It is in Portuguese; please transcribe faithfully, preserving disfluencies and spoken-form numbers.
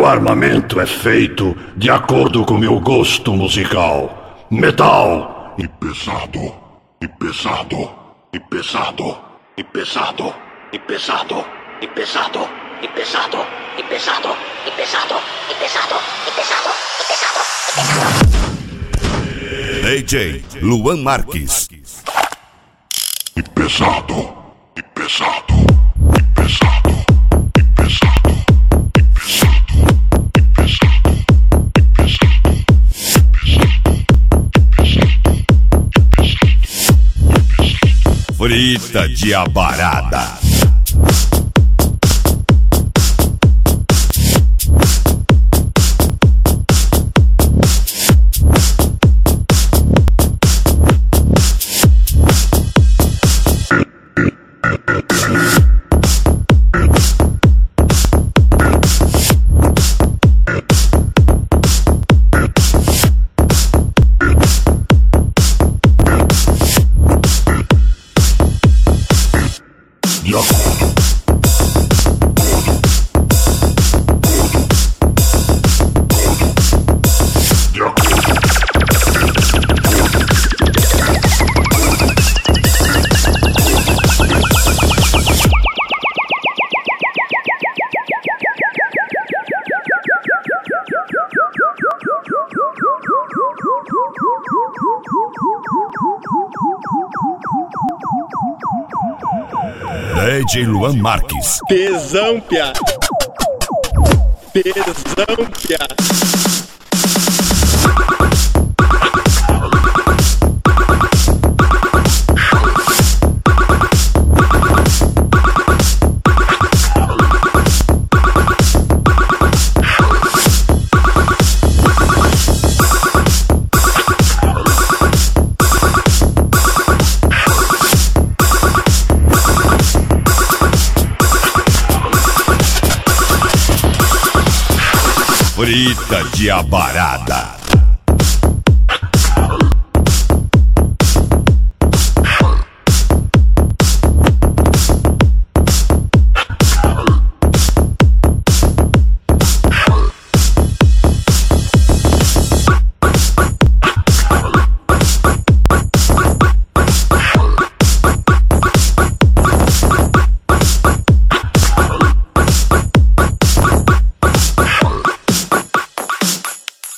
armamento é feito de acordo com meu gosto musical. Metal! E pesado, e pesado, e pesado, e pesado, e pesado, e pesado, e pesado, e pesado, e pesado, e pesado, e pesado, e pesado, e pesado. D J Luan Marques. E pesado, e pesado, e pesado, e pesado, e pesado, e pesado, e pesado, e pesado. Frita de abarada. D J Luan Marques. Tesão, piá. Tesão, piá. Frita de abarada.